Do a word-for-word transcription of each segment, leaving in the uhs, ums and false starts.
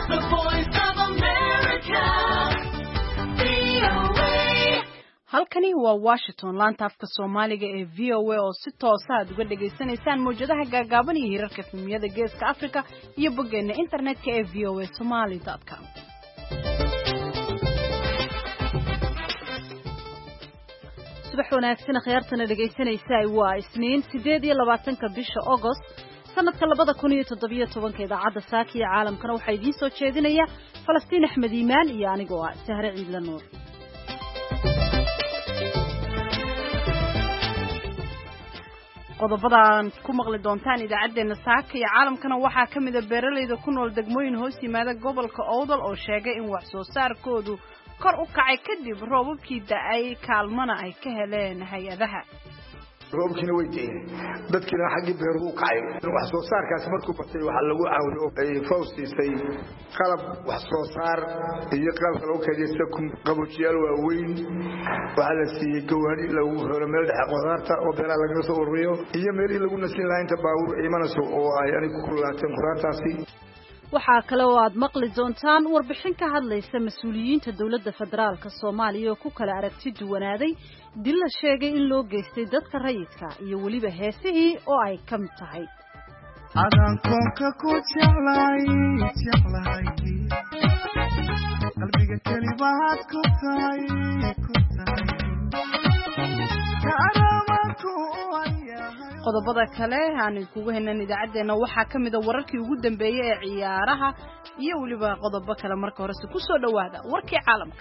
The Voice of America. V O A. halkani waa Washington laanta afka Soomaaliga ee V O A oo si toos ah uga dhageysanaysaan mowjadaha gaagaaban iyo hirarka filimyada Geeska Afrika iyo boggeena internetka ee v o a somali dot com. subax wanaagsan khiyaartana dhageysanaysaa waa Isniin sideed iyo labaatanka bisha August sanadka labada kun iyo toddoba tobanka idaacadda Saaka iyo caalamkana waxaa idiin soo jeedinaya Falastiin Axmed Iimaan iyo anigoo ah Sahre Ciidla Nuur. qodobadaan ku maqli doontaan idaacadeena Saaka iyo caalamkana waxaa ka mid ah beeralayda ku nool degmooyin hoos yimaada gobolka Awdal oo sheegay in wax soo saarkoodu kor u kacay kadib roobabkii da'ay kaalmana ay ka heleen hay'adaha. roobkina way deeyeen dadkina xaqi beeruhu kacay wax soo saarkaas markuu batay waxa lagu caawiyo ay fawsiisay qalab wax soo saar iyo qalab loo kaydiyay qabujiyaal waaweyn waxa la siiyay gawaari lagu helo meel dhexe qudaarta oo beeraha laga soo ururiyo iyo meel lagu nasin lahaynta baabuur imanayso oo ay anigu ku laateen qudaartaasi. waxaa kale oo aad maqli doontaan warbixin ka hadlaysa mas'uuliyiinta dawladda federaalka Soomaaliya oo ku kala aragti duwanaaday dil la sheegay in loo geystay dadka rayidka iyo waliba heesihii oo ay ka mid tahay adankoonka ku jeclay jeclay qalbiga kalibaad ku tahay ku tahay qodobada kale aan kugu heynaa idaacadeena waxaa ka mid ah wararkii ugu dambeeyay ee ciyaaraha iyo waliba qodobo kale marka hore si ku soo dhawaada warkii caalamka.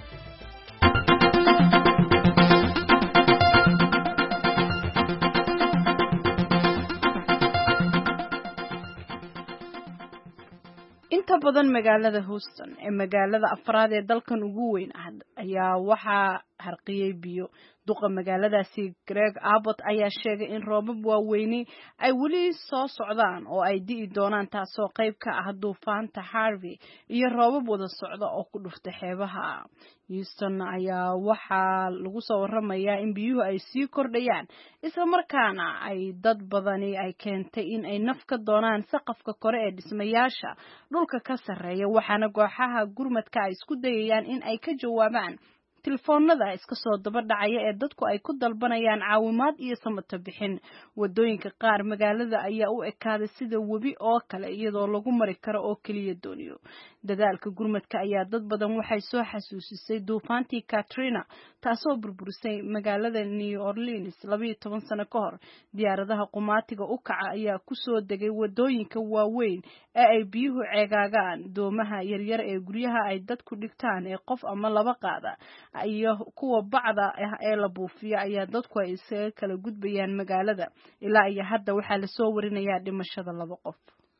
inta badan magaalada Houston ee magaalada afraad ee dalkan ugu weyn ah ayaa waxaa harqiyay biyo. duqa magaaladaasi Greg Abbott ayaa sheegay in roobab waaweyni ay weli soo socdaan oo ay di'i doonaan taasoo qayb ka ah duufaanta Harvey iyo roobab wada socda oo ku dhuftay xeebaha. Houston ayaa waxaa lagu soo waramayaa in biyuhu ay sii kordhayaan isla markaana ay dad badani ay keentay in ay naf ka doonaan saqafka kore ee dhismayaasha dhulka ka sarreeya waxaana kooxaha gurmadka ay isku dayayaan in ay ka jawaabaan telefoonada iska soo daba dhacaya ee dadku ay ku dalbanayaan caawimaad iyo samato bixin. wadooyinka qaar magaalada ayaa u ekaaday sida webi oo kale iyadoo lagu mari karo oo kaliya dooniyo. dadaalka gurmadka ayaa dad badan waxay soo xasuusisay duufaantii Katrina taasoo burburisay magaalada New Orleans laba iyo toban sano ka hor. diyaaradaha qumaatiga u kaca ayaa ku soo degay wadooyinka waaweyn ee ay biyuhu ceegaagaan. doomaha yaryar ee guryaha ay dadku dhigtaan ee qof ama laba qaada iyo kuwa bacda ah ee la buufiyo ayaa dadku ay isaga kala gudbayaan magaalada. ilaa iyo hadda waxaa la soo warinayaa dhimashada laba qof.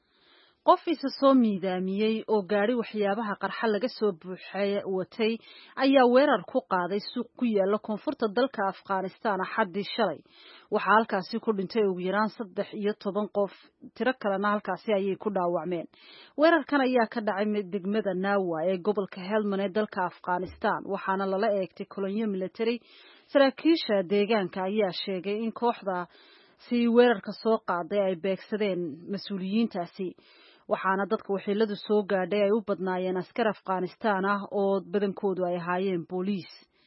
qof isa soo miidaamiyay oo gaari waxyaabaha qarxa laga soo buuxay watay ayaa weerar ku qaaday suuq ku yaala koonfurta dalka Afghanistan xaddii shalay. waxaa halkaasi ku dhintay ugu yaraan saddex iyo toban qof, tiro kalena halkaasi ayay ku dhaawacmeen. weerarkan ayaa ka dhacay degmada Nawa ee gobolka Helmand ee dalka Afghanistan waxaana lala eegtay kolonyo military. saraakiisha deegaanka ayaa sheegay in kooxda si weerarka soo qaaday ay beegsadeen mas'uuliyiintaasi waxaana dadka waxiiladu soo gaadhay ay u badnaayeen askar Afghanistan ah oo badankoodu ay ahaayeen booliis.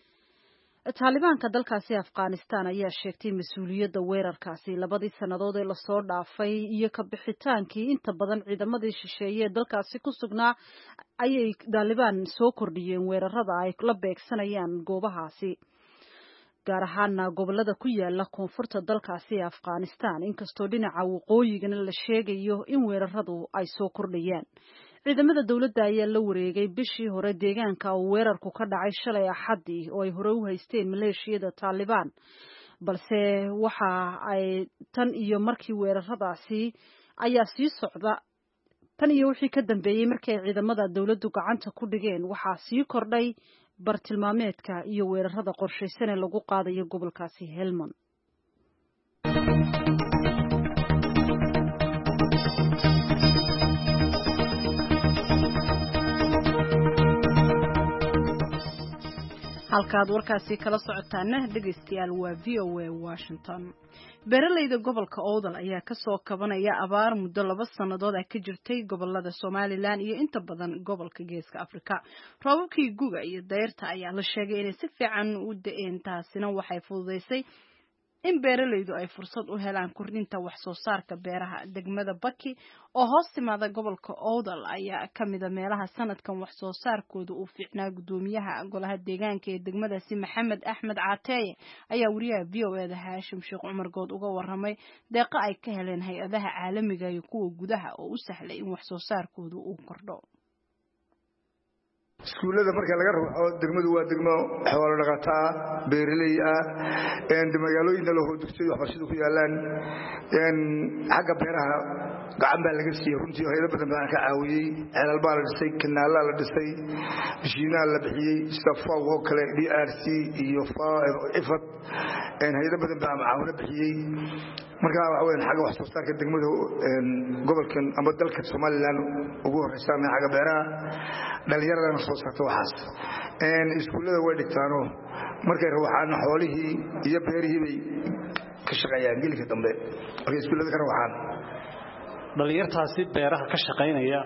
Taalibaanka dalkaasi Afghanistan ayaa sheegtay mas'uuliyadda weerarkaasi labadii sanadood ee la soo dhaafay iyo ka bixitaankii inta badan ciidamadii shisheeye ee dalkaasi ku sugnaa ayay Taliban soo kordhiyeen weerarada ay la beegsanayaan goobahaasi gaar ahaan gobolada ku yaala koonfurta dalkaasi Afghanistan inkastoo dhinaca waqooyigana la sheegayo in weeraradu ay soo kordhayaan. ciidamada dawladda ayaa la wareegay bishii hore deegaanka oo weerarku ka dhacay shalay Axadii oo ay hore u haysteen maleeshiyada Taliban balse waxa ay tan iyo markii weeraradaasi ayaa sii socda tan iyo wixii ka dambeeyay markii ciidamada dawladdu gacanta ku dhigeen waxaa sii kordhay bartilmaameedka iyo weerarada qorshaysan ee lagu qaadayo gobolkaasi Helmand. halkaad warkaasi kala socotaana dhageystayaal waa V O A Washington. beeralayda gobolka Awdal ayaa ka soo kabanaya abaar muddo laba sanadood ah ka jirtay gobolada Somaliland iyo inta badan gobolka Geeska Afrika. Roobabkii guga iyo dayrta ayaa la sheegay inay si fiican u da'een, taasina waxay fududeysay in beeralaydu ay fursad u helaan kordhinta wax soo saarka beeraha. Degmada Baki oo hoos timaada gobolka Awdal ayaa ka mid ah meelaha sanadkan wax soo saarkooda uu fiicnaa. Gudoomiyaha golaha deegaanka ee degmadaasi Maxamed Axmed Caateye ayaa wariyaha V O A da Haashim Sheekh Cumar Good uga waramay deeqa ay ka heleen hay'adaha caalamiga iyo kuwa gudaha oo u sahlay in wax soo saarkooda uu kordho. iskuulada marka laga rabo degmadu waa degmo xoolo dhaqataa beeraley ah een magaalooyinka loo dugsiyo waxbarashada ku yaalaan een xagga beeraha gacan baa laga siiyay runtii hay'ado badan baa ka caawiyay ceelal baa la dhisay kanaala la dhisay bishiina la bixiyay safaw oo kale D R C iyo ifad een hay'ado badan baa macaawino bixiyay marka waxa weyn xagga wax soo saarka degmada een gobolkan ama dalka Somaliland ugu horeysan xagga beeraha dhalinyarada soo saarto waxaas een iskuulada way dhigtaano markay waxaan xoolihii iyo beerihii bay ka shaqeeyaan gilka dambe markay iskuulada ka waxaan dhalinyartaasi beeraha ka shaqeynaya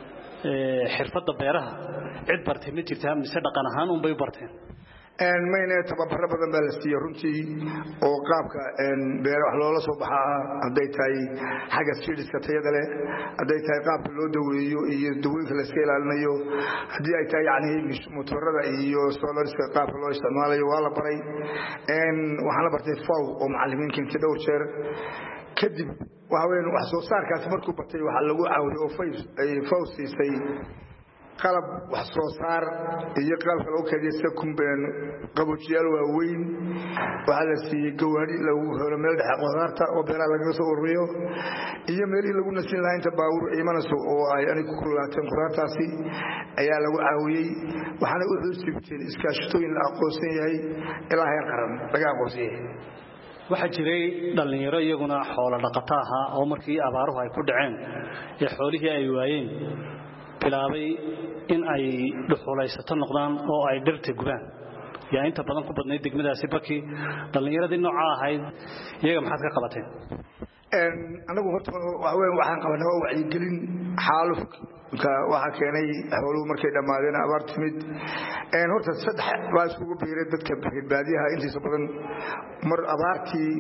ee xirfadda beeraha cid bartay ma jirtaa mise dhaqan ahaan un bay barteen een mayne tababaro badan baa la siiyay runtii oo qaabka een beer wax loola soo baxaa haday tahay xagga sidiska tayada leh haday tahay qaabka loo daweeyo iyo dawooyinka la iska ilaalinayo hadii ay tahay yani motorada iyo solarska qaabka loo isticmaalayo waa la baray een waxaan la bartay faw oo macallimiinta ka dhowr jeer kadib waxa weyn wax soo saarkaas markuu batay waxa lagu caawiyay oo ay faw siisay qalab wax soo saar iyo qalabka loo kaydiyo kumbeen qaboojiyaal waaweyn waxa la siiyay gawaari lagu helo meel dhexe qudaarta oo beeraha laga soo ururiyo iyo meelihii lagu nasin lahaa inta baawur imanayso oo ay ani ku kulaateen qudaartaasi ayaa lagu caawiyay waxaana u xusuusteen iskaashatooyin la aqoonsan yahay ilaa heer qaran laga aqoonsan yahay waxa jiray dhalinyaro iyaguna xoolo dhaqato ah oo markii abaaruhu ay ku dhaceen ee xoolihii ay waayeen bilaabay in ay dhuxulaysato noqdaan oo ay dhirta gubaan yaa inta badan ku badnay degmadaasi Baki dhalinyaradii nooca ahayd iyaga maxaad ka qabateen een anagu horta waxaan qabanaa wacyi gelin xaalufka waxa keenay xooluhu markay dhamaadeen abaar timid een horta saddex baa isugu biiray dadka baadiyaha intiisa badan mar abaartii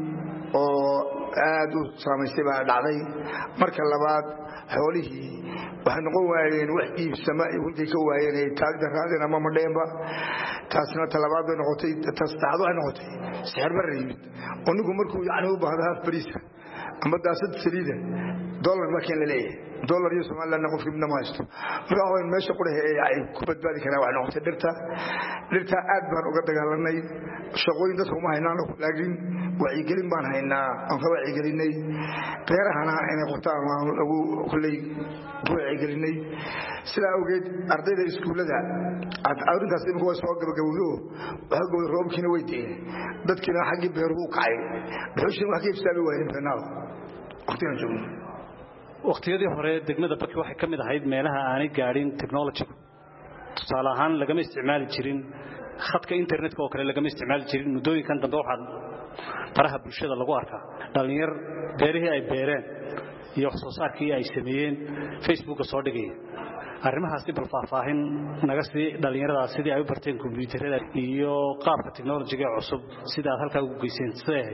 oo aad u saameysay baa dhacday marka labaad xoolihii waxay noqon waayeen wax iibsama intii ka waayeen ay taag daraadeen ama madheemba taasna talabaad bay noqotay tastaxad waxay noqotay sixir bar yimid oo nigu markuu yaani u baahdo half bariisa ama daasad saliida dollar ma keen leeyahay dollar iyo Soomaaliland qof midna ma haysto marka waa meesha qurahay ay ku badbaadi karaan wax noqotay dhirta dhirta aad baan uga dagaalanay shaqooyin dadku ma haynaan laakiin wacyi gelin baan haynaa aan ka wacyi gelinay beerahana inay qortaan lagu kulay wacyi gelinay sida awgeed ardayda iskuulada aad arintaas in kuwa soo gabagabowdo waxa go'ay roobkiina way deeyeen dadkina xaqi beeruhu kacay dhuxushin wax ka ibsaabay waayeen beernaa waqtigan joogno waqtiyadii hore degmada Baki waxay kamid ahayd meelaha aanay gaarin technology tusaale ahaan laga isticmaali jirin khadka internetka oo kale laga isticmaali jirin mudooyinkan dambe waxaan baraha bulshada lagu arkaa dhalinyar beerihii ay beereen iyo wax soo saarkii ay sameeyeen Facebook soo dhigay arrimahaasi bal faahfaahin naga sii dhalinyarada sidii ay u barteen kombiyuutarada iyo qaabka technology-ga cusub sida aad halka ugu geyseen sidee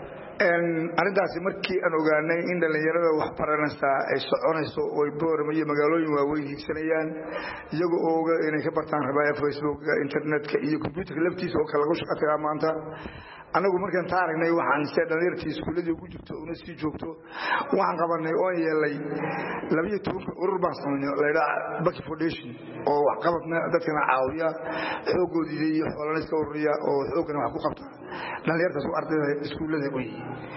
een arintaasi markii aan ogaanay in dhalinyarada wax baranaysa ay soconayso oo ay boorama iyo magaalooyin waaweyn higsanayaan iyaga oo oga inay ka bartaan rabaa Facebook internetka iyo computerka laftiisa oo kala lagu shaqeeyaa maanta anagu markaan taarignay waxaan si dhalinyartii iskuuladii ugu jirto una sii joogto waxaan qabanay oo yeelay laba iyo toban urur baan sameeyay leeyahay Baki Foundation oo wax qabadna dadkana caawiya xoogoodii iyo xoolaha iska ururiya oo xoogana wax ku qabta dhalinyarta soo ardayda iskuulada way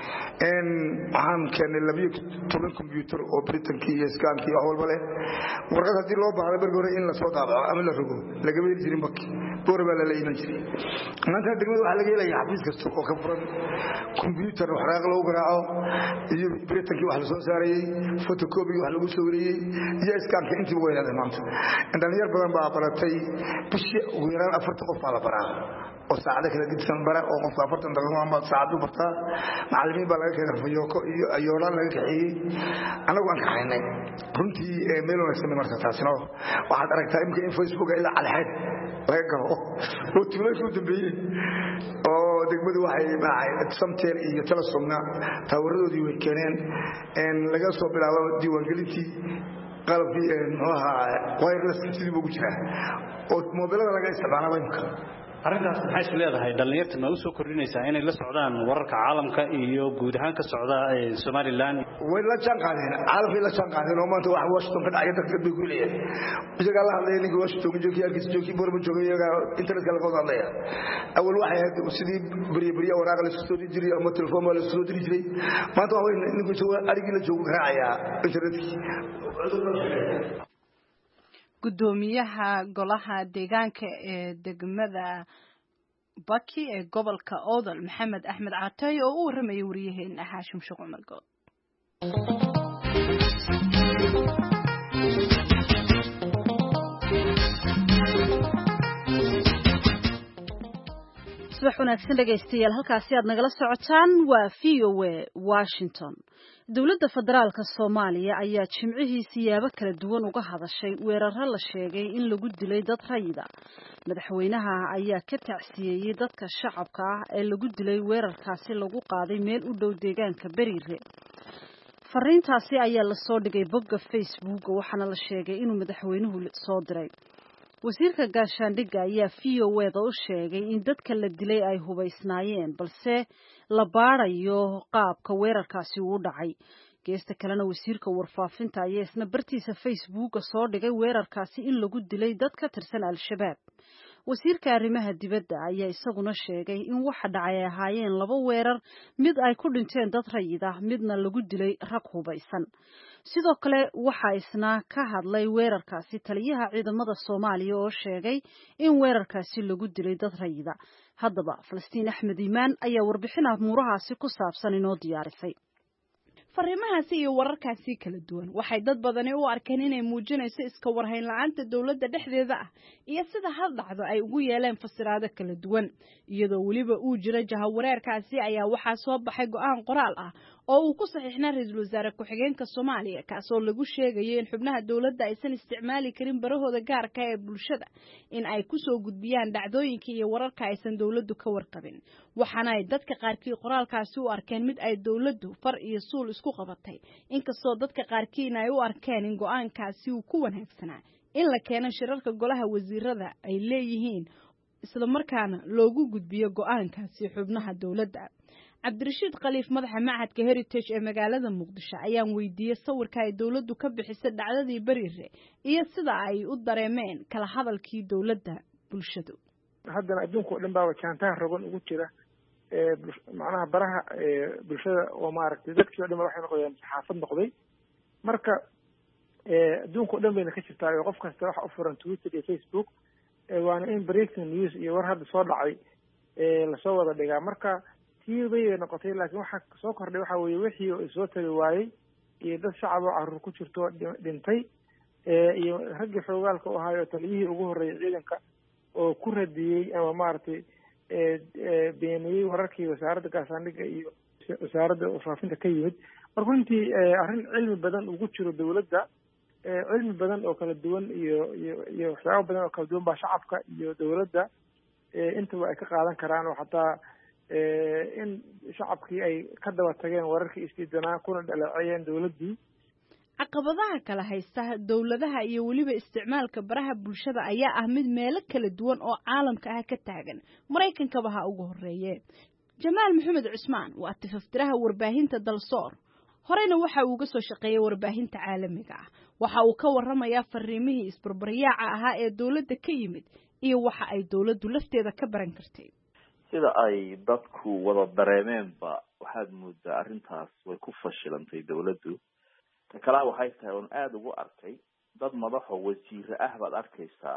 een waxaan keenay laba iyo toban computer oo Britain-kii iyo scan-kii wax walba leh warqad hadii loo baahdo bar hore in la soo daabaco ama la rogo laga weeri jirin Baki boorba la leeyahay jiray maanta degmada waxa laga helayaa xafiis kasta oo ka furan computer waxraaq lagu garaaco iyo Britain-kii wax la soo saarayay photocopy wax lagu soo wariyay iyo scan-ka intii way leedahay maanta dhalinyar badan baa baratay bishii ugu yaraan afartan qof baa la baraa oo saacada kala gidsan bara oo qofka afartan daqiiqo ama saacad u bartaa macallimiin baa laga keenay fayoko iyo ayooraan laga kaxeeyey anagu aan kaxaynay runtii meel wanaagsan marka taasina waxaad aragtaa imka in Facebook ilaa calxeed laga galo oo tuulasho dambeeyay oo degmadu waxay maacay samteer iyo telesomna taawaradoodii way keeneen in laga soo bilaabo diiwaangelintii qalabkii muxuu ahaa wireless sidii ugu jira oo mobilada laga isticmaalo imka arrintaas maxay is leedahay dhalinyarta ma u soo kordhinaysaa inay la socdaan wararka caalamka iyo guud ahaan ka socda Somaliland way la jaan qaadeen caalamka la jaan qaadeen oo maanta wax Washington ka dhacay dadka bay ku leeyahay iyaga la hadlay ninka Washington joogay arkiis joogay bormo joogay iyaga internet kala qodan leeya awal waxay ahayd sidii bariya bariya waraaq la soo diri jiray ama telefoon la soo diri jiray maanta waxa ninka soo arigii la joogo raacaya internetkii gudoomiyaha golaha deegaanka ee degmada Baki ee gobolka Awdal Maxamed Axmed Caatay oo u waramayay wariyaheena Haashim Sheekh Umar Good subax wanaagsan dhageystayaal halkaasi aad nagala socotaan waa V O A Washington dawladda federaalka Soomaaliya ayaa jimcihii siyaabo kala duwan uga hadashay weeraro la sheegay in lagu dilay dad rayida madaxweynaha ayaa ka tacsiyay dadka shacabka ah ee lagu dilay weerarkaasi lagu qaaday meel u dhow deegaanka Bariire fariintaasi ayaa la soo dhigay bogga Facebook waxaana la sheegay inuu madaxweynuhu soo diray wasiirka gaashaandhigga ayaa V O A da u sheegay in dadka la dilay ay hubaysnaayeen balse la baarayo qaabka weerarkaasi uu dhacay geesta kalena wasiirka warfaafinta ayaa isna bartiisa Facebook soo dhigay weerarkaasi in lagu dilay dad ka tirsan al-shabaab wasiirka arrimaha dibadda ayaa isaguna sheegay in waxa dhacay ay ahaayeen laba weerar mid ay ku dhinteen dad rayid ah midna lagu dilay rag hubaysan sidoo kale waxa isna ka hadlay weerarkaasi taliyaha ciidamada Soomaaliya oo sheegay in weerarkaasi lagu dilay dad rayida haddaba Falastiin Axmed Iimaan ayaa warbixin muurahaasi ku saabsan inoo diyaarisay fariimahaasi iyo wararkaasi kala duwan waxay dad badani u arkeen inay muujinayso iska warhayn la'aanta dawladda dhexdeeda ah iyo sida hal dhacdo ay ugu yeeleen fasiraado kala duwan iyadoo waliba uu jira jahawareerkaasi ayaa waxaa soo baxay go'aan qoraal ah oo uu ku saxiixnaa ra'iisul wasaare ku-xigeenka Soomaaliya kaasoo lagu sheegay in xubnaha dawladda aysan isticmaali karin barahooda gaarka ee bulshada in ay ku soo gudbiyaan dhacdooyinka iyo wararka aysan dawladdu ka warqabin waxaana ay dadka qaarkii qoraalkaasi u arkeen mid ay dawladdu far iyo suul isku qabatay inkastoo dadka qaarkiina ay u arkeen in go'aankaasi uu ku wanaagsanaa in la keeno shirarka golaha wasiirada ay leeyihiin isla markaana loogu gudbiyo go'aankaasi xubnaha dawladda Cabdirashiid Khaliif madaxa macadka Heritage ee magaalada Muqdisho ayaan weydiiyay sawirka ay dawladdu ka bixisay dhacdadii Bariire iyo sida ay u dareemeen kala hadalkii dawladda bulshadu haddana adduunka oo dhan baa wajaantaha rogan ugu jira ee macnaha baraha bulshada oo maaragtay dadkii oo dhan waxay noqdeen saxaafad noqday marka ee adduunka oo dhan bayna ka jirtaa qof kasta waxa u furan Twitter iyo Facebook waana in breaking news iyo war hadda soo dhacay ee la soo wada dhigaa marka tii bay noqotay laakiin waxa soo kordhay waxa weeye wixii oo soo tagay waayay iyo dad shacab oo carruur ku jirto dhintay ee iyo ragga xoogaalka oo ahayo taliyihii ugu horeeyay ciidanka oo ku radiyay ama maartay ee beeniyay wararkii wasaaradda gaashaandhigga iyo wasaaradda warfaafinta ka yimid marka runtii arrin cilmi badan ugu jiro dawladda cilmi badan oo kala duwan iyo iyo iyo waxyaabo badan oo kala duwan baa shacabka iyo dawladda intaba ay ka qaadan karaan oo xataa in shacabkii ay ka daba tageen wararkii isdiidanaa kuna dhaleeceeyeen dawladdii caqabadaha kala haysta dawladaha iyo waliba isticmaalka baraha bulshada ayaa ah mid meelo kala duwan oo caalamka ah ka taagan Mareykankaba ha ugu horeeyay Jamaal Maxamed Cusmaan waa tifaftiraha warbaahinta Dalsoor horeyna waxa uu uga soo shaqeeyay warbaahinta caalamiga ah waxa uu ka warramayaa fariimihii isbarbaryaaca ahaa ee dawladda ka yimid iyo waxa ay dawladdu lafteeda ka baran kartay sida ay dadku wada dareemeenba waxaad moodaa arrintaas way ku fashilantay dawladdu ta kale waxay tahay oo aad ugu arkay dad madaxo wasiir ah baad arkaysaa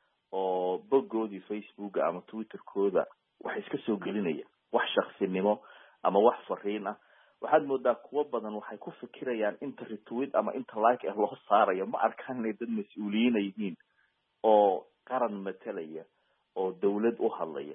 oo bogoodii Facebook ama Twitter-kooda wax iska soo gelinaya wax shakhsinimo ama wax fariin ah waxaad moodaa kuwa badan waxay ku fikirayaan inta retweet ama inta like ah loo saarayo ma arkaan inay dad mas'uuliyiin yihiin oo qaran matalaya oo dawlad u hadlaya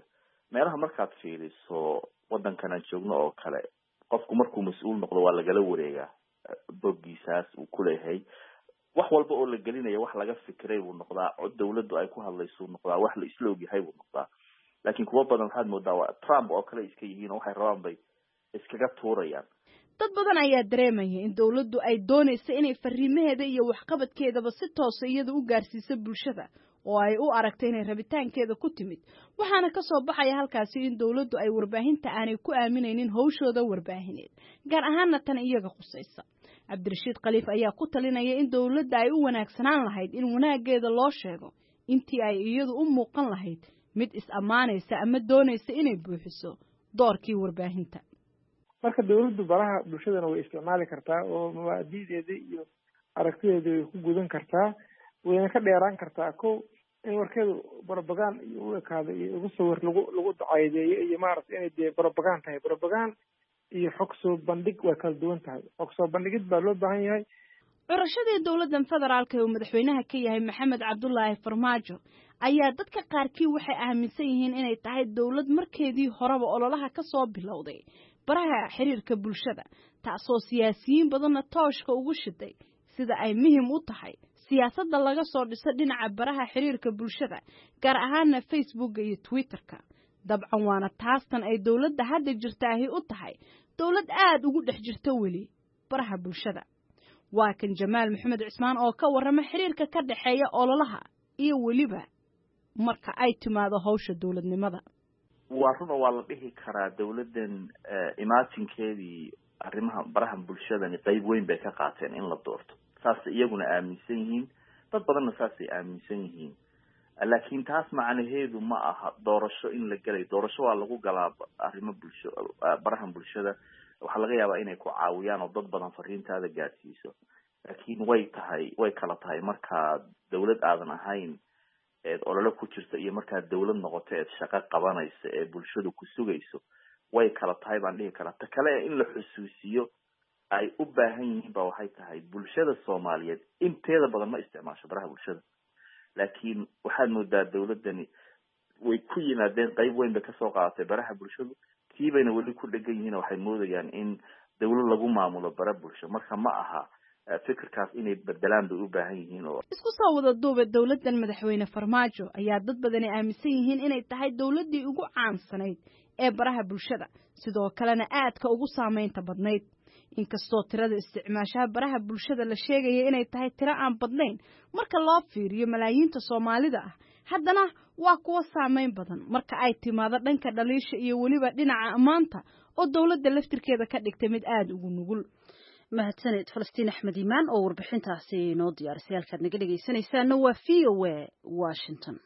meelaha markaad fiiriso waddankan aan joogno oo kale qofku markuu mas-uul noqdo waa lagala wareegaa boggiisaas uu ku leeyahay wax walba oo la gelinayo wax laga fikiray buu noqdaa cod dawladdu ay ku hadlayso noqdaa wax la isla ogyahay buu noqdaa laakiin kuwa badan waxaad moodaa waa Trump oo kale iska yihiin oo waxay rabaan bay iskaga tuurayaan dad badan ayaa dareemaya in dawladdu ay doonayso inay fariimaheeda iyo waxqabadkeedaba si toos ah iyada u gaarsiiso bulshada oo ay u aragto inay rabitaankeeda ku timid waxaana ka soo baxaya halkaasi in dawladdu ay warbaahinta aanay ku aaminaynin hawshooda warbaahineed gaar ahaanna tan iyaga qusaysa cabdirashiid khaliif ayaa ku talinaya in dawladda ay u wanaagsanaan lahayd in wanaageeda loo sheego intii ay iyadu u muuqan lahayd mid is-ammaanaysa ama doonaysa inay buuxiso doorkii warbaahinta marka dawladdu baraha bulshadana way isticmaali kartaa oo mabaadi'deeda iyo aragtideeda way ku gudan kartaa wayna ka dheeraan kartaa ko in warkeedu propaganda iyo u ekaado iyo ugu sawir lagu lagu dacaydeeyo iyo maaragtay inay dee propaganda tahay propaganda iyo xog soo bandhig way kala duwan tahay xog soo bandhigid baa loo baahan yahay curashadii dawladdan federaalka ee uu madaxweynaha ka yahay maxamed cabdullaahi farmaajo ayaa dadka qaarkii waxay aaminsan yihiin inay tahay dawlad markeedii horeba ololaha ka soo bilowday baraha xiriirka bulshada taasoo siyaasiyiin badanna tooshka ugu shiday sida ay muhiim u tahay siyaasadda laga soo dhiso dhinaca baraha xiriirka bulshada gaar ahaana facebooka iyo twitterka dabcan waana taastan ay dawladda hadda jirtaahi u tahay dawlad aad ugu dhex jirta weli baraha bulshada waa kan jamaal maxamed cismaan oo ka warrama xiriirka ka dhexeeya ololaha iyo weliba marka ay timaado hawsha dawladnimada waa run oo waa la dhihi karaa dawladdan imaatinkeedii arrimaha baraha bulshadani qayb weyn bay ka qaateen in la doorto saas iyaguna aaminsan yihiin dad badanna saasay aaminsan yihiin laakiin taas macnaheedu ma aha doorasho in la gelay doorasho waa lagu galaa arrimo bulsho baraha bulshada waxaa laga yaabaa inay ku caawiyaan oo dad badan fariintaada gaarsiiso laakiin way tahay way kala tahay markaa dawlad aadan ahayn eed olole ku jirta iyo markaa dawlad noqoto eed shaqo qabanaysa ee bulshadu ku sugayso way kala tahay baan dhihi karaa ta kale in la xusuusiyo ay u baahan yihiin ba waxay tahay bulshada Soomaaliyeed inteeda badan ma isticmaasho baraha bulshada laakiin waxaad moodaa dawladani way ku yimaadeen qayb weyn bay ka soo qaadatay baraha bulshadu kiibayna weli ku dhagan yihiin waxay moodayaan in dawlad lagu maamulo baraha bulshada marka ma aha fikirkaas inay bedelaan bay u baahan yihiin oo isku soo wada duuba dawladdan madaxweyne farmaajo ayaa dad badani aaminsan yihiin inay tahay dawladdii ugu caansanayd ee baraha bulshada sidoo kalena aadka ugu saameynta badnayd inkastoo tirada isticmaashaha baraha bulshada la sheegaya inay tahay tiro aan badnayn marka loo fiiriyo malaayiinta Soomaalida ah haddana waa kuwa saameyn badan marka ay timaado dhanka dhaliisha iyo weliba dhinaca amaanta oo dawladda laftirkeeda ka dhigtay mid aad ugu nugul mahadsanid Falastiin Axmed Iimaan oo warbixintaasi noo diyaarisay halkaad naga dhageysanaysaana waa V O A Washington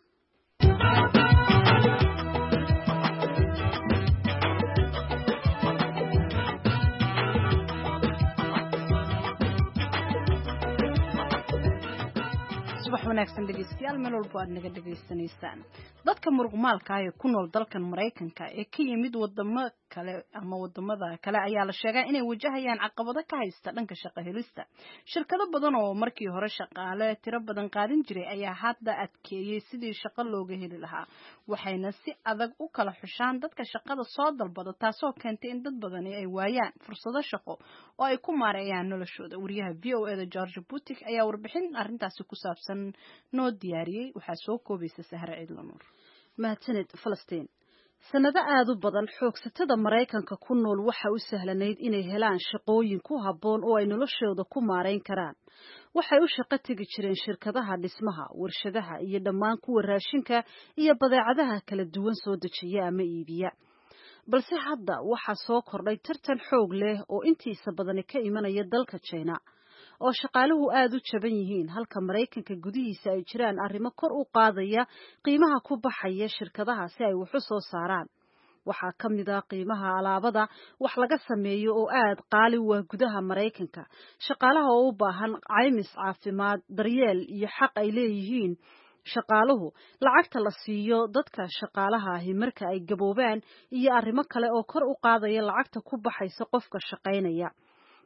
subax wanaagsan dhegeystayaal meel walba aad naga dhageysanaysaan dadka muruqmaalka ah ee ku nool dalkan Mareykanka ee ka yimid wadamo kale ama wadamada kale ayaa la sheegay inay wajahayaan caqabado ka haysta dhanka shaqo helista shirkado badan oo markii hore shaqaale tiro badan qaadin jiray ayaa hadda adkeeyay sidii shaqo looga heli lahaa waxayna si adag u kala xushaan dadka shaqada soo dalbada taasoo keentay in dad badan ay waayaan fursado shaqo oo ay ku maareeyaan noloshooda wariyaha V O A da George Butik ayaa warbixin arrintaasi ku saabsan noo diyaariyay waxaa soo koobaysa Sahra Ciidlanuur mahadsanid Falastiin sanado aad u badan xoogsatada Mareykanka ku nool waxa u sahlanayd inay helaan shaqooyin ku habboon oo ay noloshooda ku maareyn karaan waxay u shaqo tagi jireen shirkadaha dhismaha warshadaha iyo dhammaan kuwa raashinka iyo badeecadaha kala duwan soo dejiya ama iibiya balse hadda waxa soo kordhay tartan xoog leh oo intiisa badan ka imanaya dalka China oo shaqaaluhu aad u jaban yihiin halka Mareykanka gudihiisa ay jiraan arrimo kor u qaadaya qiimaha ku baxaya shirkadaha si ay wax u soo saaraan waxaa ka mid ah qiimaha alaabada wax laga sameeyo oo aad qaali u ah gudaha Mareykanka shaqaalaha oo u baahan caymis caafimaad daryeel iyo xaq ay leeyihiin shaqaaluhu lacagta la siiyo dadka shaqaalaha ahi marka ay gaboobaan iyo arrimo kale oo kor u qaadaya lacagta ku baxaysa qofka shaqaynaya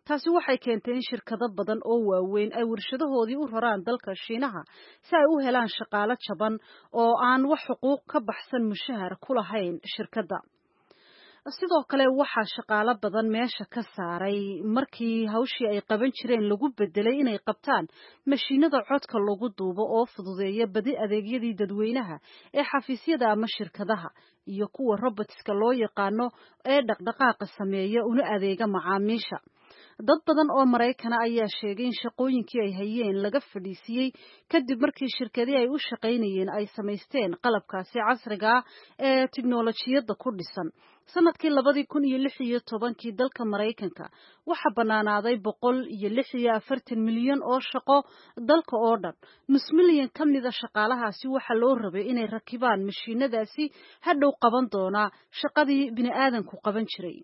taasi waxay keentay in shirkado badan oo waaweyn ay warshadahoodii u raraan dalka Shiinaha si ay u helaan shaqaale jaban oo aan wax xuquuq ka baxsan mushahar ku lahayn shirkadda. sidoo kale waxaa shaqaale badan meesha ka saaray markii hawshii ay qaban jireen lagu bedelay inay qabtaan mashiinada codka lagu duubo oo fududeeya badi adeegyadii dadweynaha ee xafiisyada ama shirkadaha iyo kuwa robotska loo yaqaano ee dhaqdhaqaaqa sameeya una adeega macaamiisha. dad badan oo Maraykana ayaa sheegay in shaqooyinkii ay hayeen laga fadhiisiyay kadib markii shirkadii ay u shaqaynayeen ay samaysteen qalabkaasi casriga ah ee tiknoolajiyadda ku dhisan. sanadkii labadii kun iyo lix iyo tobankii dalka Maraykanka waxa banaanaaday boqol iyo lix iyo afartan milyan oo shaqo dalka oo dhan. nus milyan ka mid ah shaqaalahaasi waxa loo rabay inay rakibaan mashiinadaasi hadhow qaban doona shaqadii bini'aadanku qaban jiray.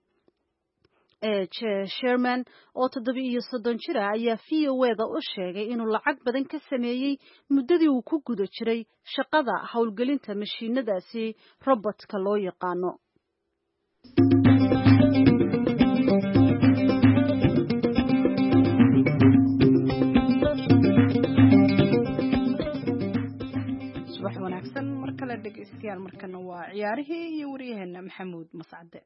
Sherman oo toddoba iyo soddon jir ah ayaa V O A da u sheegay inuu lacag badan ka sameeyay muddadii uu ku guda jiray shaqada howlgelinta mashiinadaasi robotka loo yaqaano. subax wanaagsan mar kale dhegeystayaal markana waa ciyaarihii iyo wariyaheena Maxamuud Mascade.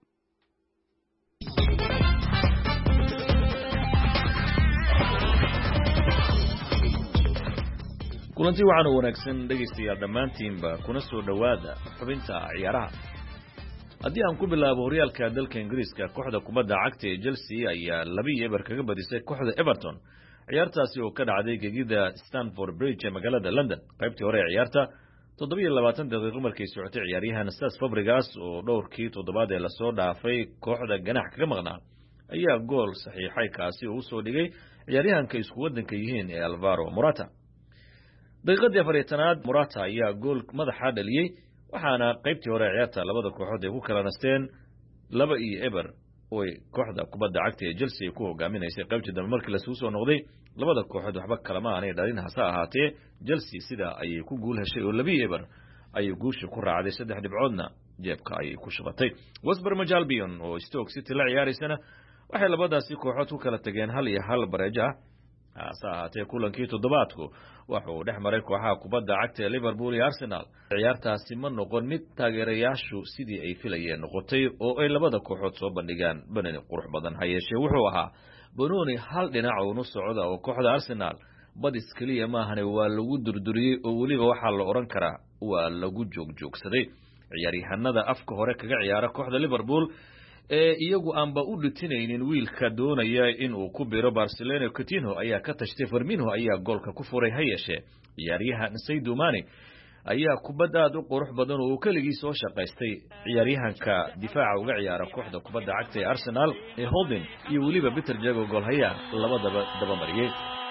kulanti waxaan u wanaagsan dhegeystayaal dhammaantiinba kuna soo dhowaada xubinta ciyaaraha. haddii aan ku bilaabo horyaalka dalka Ingiriiska, kooxda kubadda cagta ee Chelsea ayaa laba iyo eber kaga badisay kooxda Everton ciyaartaasi oo ka dhacday gegida Stamford Bridge ee magaalada London. qaybtii hore ee ciyaarta toddoba iyo labaatan daqiiqo markay socotay, ciyaaryahan Cesc Fabregas oo dhowrkii toddobaad ee lasoo dhaafay kooxda ganax kaga maqnaa ayaa gool saxiixay kaasi oo u soo dhigay ciyaaryahanka isku wadanka yihiin ee Alvaro Morata. daqiiqadii afartanaad Morata ayaa gool madaxa dhaliyay, waxaana qaybtii hore ciyaarta labada kooxood ay ku kala nasteen laba iyo eber oo kooxda kubadda cagta ee Chelsea ku hogaaminaysay. qaybtii dambe markii la soo noqday labada kooxood waxba kalama aanay dhalin, hase ahaatee Chelsea sida ayay ku guul heshay oo laba iyo eber ayay guusha ku raacday, saddex dhibcoodna jeebka ayay ku shubatay. West Bromwich Albion oo Stoke City la ciyaaraysana waxay labadaasi kooxood ku kala tageen hal iyo hal bareejo ah. hase ahaatee kulankii toddobaadku waxa uu dhex maray kooxaha kubadda cagta ee Liverpool iyo Arsenal. ciyaartaasi ma noqon mid taageerayaashu sidii ay filayeen noqotay oo ay labada kooxood soo bandhigaan banani qurux badan. ha yeeshee wuxuu ahaa banooni hal dhinac uunu socda oo kooxda Arsenal badis keliya maahane waa lagu durduriyey oo weliba waxaa la odhan karaa waa lagu joogjoogsaday. ciyaaryahanada afka hore kaga ciyaara kooxda Liverpool ee iyagu aanba u dhitinaynin wiilka doonaya inuu ku biro Barcelona, Coutinho ayaa ka tashtay, Firmino ayaa goolka ku furay. ha yeeshee ciyaaryahan Sadio Mane ayaa kubad aad u qurux badan oo keligii soo shaqaystay ciyaaryahanka difaaca uga ciyaara kooxda kubadda cagta ee Arsenal ee Holding iyo weliba Peter Jago gool haya labadaba daba mariyay.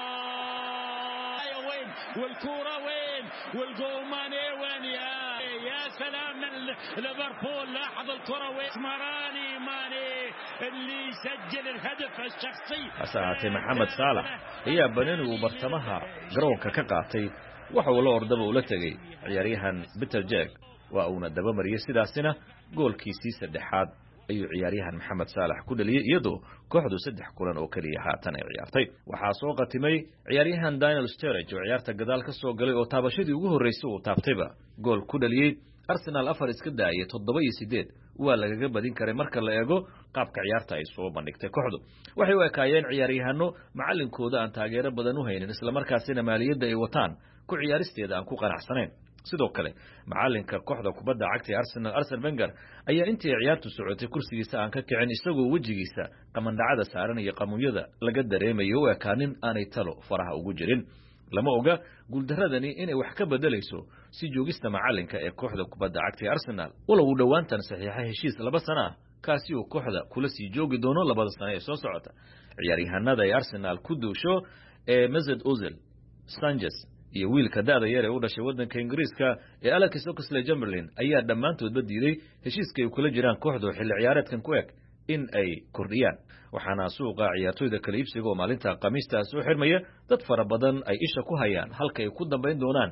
والكرة وين والجول ماني وين يا يا سلام ليفربول لاحظ الكرة وين مراني ماني اللي يسجل الهدف الشخصي. أساعتي محمد صالح هي بنين وبرتمها جرونك كقاطي وحول أردب ولتجي عياريهن بيتر جاك وأونا دبا مريا سيدا سنة جول كيسي سدحاد أي عياريهن محمد صالح كل اللي يدو كوحدو سدح كلن أو كلي هاتنا عيارتي وحاسوقة تمي عياريهن داينل ستيرج وعيارتا قدال كسو قلي أو تابشدي وجوه الرئيسو تابتبا جول كل اللي أرسنال أفر إسكدا يتضبي سيدات ولا جاب دين كريم مركز لا يجو قابك عيارتا يسوى بنكتة كحدو وحيوا كاين عياريهنو معلم كودا أن تاجر بدنو هين نسلا مركز سينا مالية دا يوتان كو عيارستي دا أنكو قناع سنين sidoo kale macalinka kooxda kubadda cagta Arsenal Arsene Wenger ayaa intii ciyaartu socotay kursigiisa aan ka kicin isagoo wajigiisa qamandacada saaran iyo qamuyada laga dareemayo waa kaanin aanay talo faraha ugu jirin. lama oga guuldaradani inay wax ka bedelayso si joogista macalinka ee kooxda kubadda cagta Arsenal walow uu dhawaantan saxiixay heshiis laba sano ah kaasi oo kooxda kula sii joogi doono labada sano ee soo socota. ciyaaryahanada ay Arsenal ku duusho ee Mesut Ozil, Sanchez iyo wiilka da'da yar ee u dhashay wadanka Ingiriiska ee Alex Oxlade-Chamberlain ayaa dhammaantood diiday heshiiska ay kula jiraan kooxda xilli ciyaareedkan ku eg in ay kordhiyaan. waxaana suuqa ciyaartoyda kala iibsiga oo maalinta Khamiista soo xirmaya dad fara badan ay isha ku hayaan halka ay ku dambeyn doonaan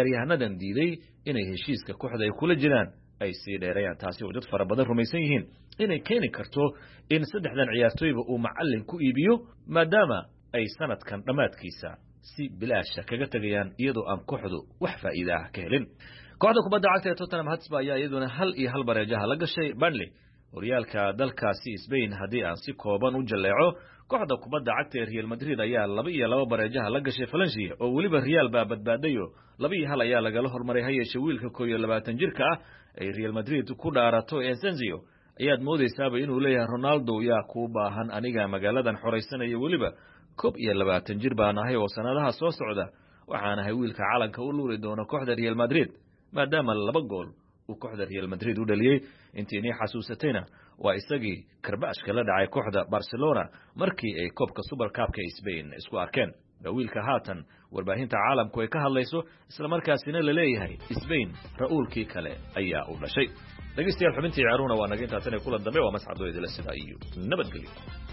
ciyaaryahanadan diiday inay heshiiska kooxda ay kula jiraan ay sii dheerayaan, taasi oo dad fara badan rumaysan yihiin inay keeni karto in saddexdan ciyaartooyba uu macallin ku iibiyo maadaama ay sanadkan dhammaadkiisa si bilaasha kaga tegayaan iyadoo aan kooxdu wax faa'iido ah ka helin kooxda kubadda cagta ee Tottenham Hotspur ayaa iyaduna hal iyo hal bareejaha la gashay Burnley horyaalka dalkaasi Spain haddii aan si kooban u jaleeco kooxda kubadda cagta ee Real Madrid ayaa laba iyo laba bareejaha la gashay Valencia oo waliba Real baa badbaadayo laba iyo hal ayaa lagala hormaray hayeeshe wiilka koob iyo labaatan jirka ah ay Real Madrid ku dhaarato Asensio ayaad moodaysaaba inuu leeyahay Ronaldo yaa ku baahan aniga magaaladan xoreysanaya waliba koob iyo labaatan jir baan ahay oo sanadaha soo socda waxaan ahay wiilka calanka u luuri doona kooxda Real Madrid maadaama laba gool uu kooxda Real Madrid u dhaliyay intii inay xasuusatayna waa isagii karbaashka la dhacay kooxda Barcelona markii ay koobka Super Cup-ka Spain isku arkeen wiilka haatan warbaahinta caalamku ay ka hadlayso isla markaasina la leeyahay Spain ra'uulkii kale ayaa u dhashay dhageystayaal xubintii ciyaaruna waa naga intaas inay kula dambe waa mascad oo idila sida iyo nabadgelyo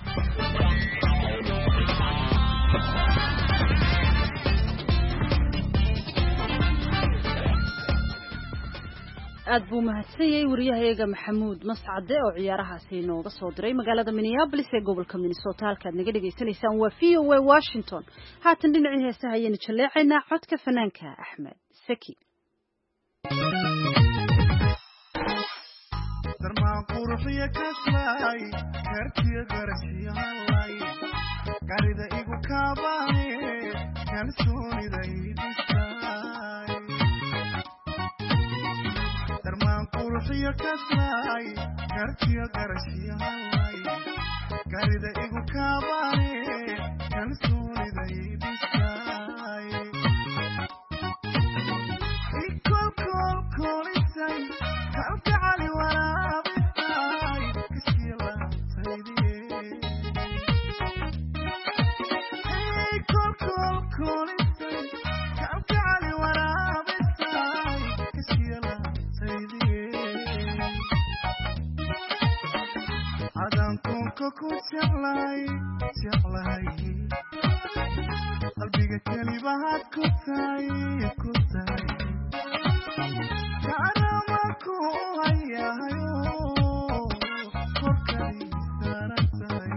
aad buu mahadsanyahay wariyahayaga maxamuud mascade oo ciyaarahaasi inooga soo diray magaalada Minneapolis ee gobolka Minnesota halkaad naga dhageysanaysaan waa V O A Washington haatan dhinacii heesaha ayaynu jaleecaynaa codka fanaanka Axmed Saki darmaan quruxiya kaslay kartiya garashiyalay garida igu kaabane kalsoonida idistay darmaan quruxiya kaslay kartiya garashiyalay garida igu kaabane kalsoonida idistay ikol kol kolisay kalgacali waraabisay kiskila saydiye ikol kol kolisay kalgacali waraabisay kiskila saydiye adan kunka ku jeclay jeclay qalbiga kelibaad ku tahay ku tahay karamaku hayahayo korkay saarantay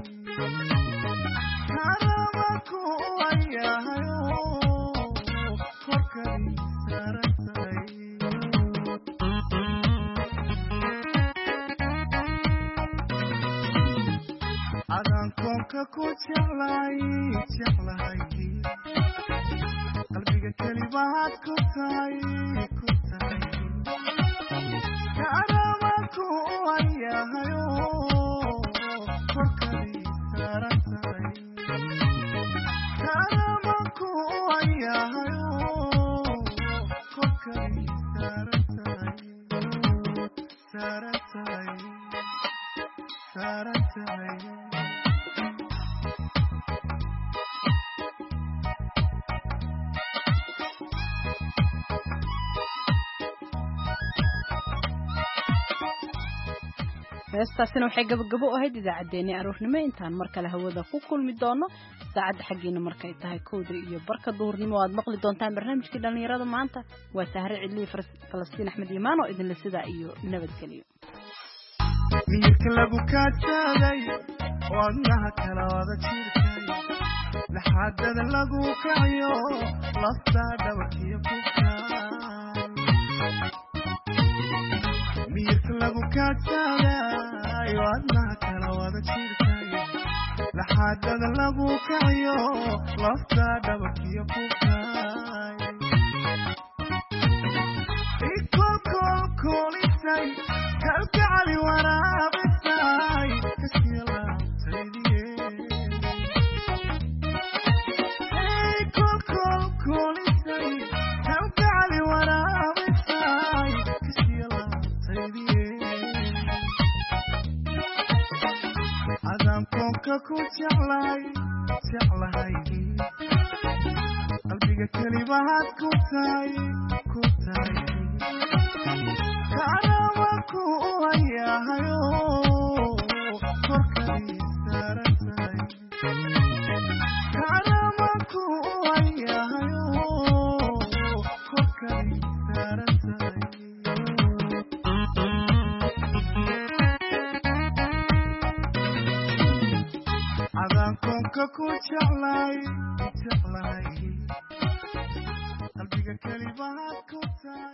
karamaku hayahayo korkay saarantay adan konka ku jeclay jeclay qalbiga kelibaad ku tahay ku tahay karamaku hayahayo korkay saarantay karamaku hayahayo korkay saarantay saarantay saarantay heestaasina waxay gabagabo u ahayd idaacaddeenii aroornimo intaan mar kale hawada ku kulmi doono saacadda xaggiina markay tahay kowda iyo barka duhurnimo aad maqli doontaan barnaamijkii dhallinyarada maanta waa sahre cidlii falastiin axmed iimaan oo idinla sidaa iyo nabadgelyo miyirka lagu kaadsaday wadnaha kala wada jirkay laxaadada lagu kaciyo laftaa dhabarkiyo kubkaan miyirka lagu kaadsaday wadnaha kala wada jirkay laxaadada lagu kaciyo laftaa dhabarkiyo kubkaan ikol kol kolisay kalgacali waraabisay kaskila saydiye ikol kol kolisay kalgacali waraabisay kaskila saydiye adan konka ku jeclay jeclahay qalbiga kelibaad ku tahay ku tahay karamaku hayahayo korkay saarantay karamaku hayahayo korkay saarantay ku jeclay jeclay qalbiga kalibaad ku tahay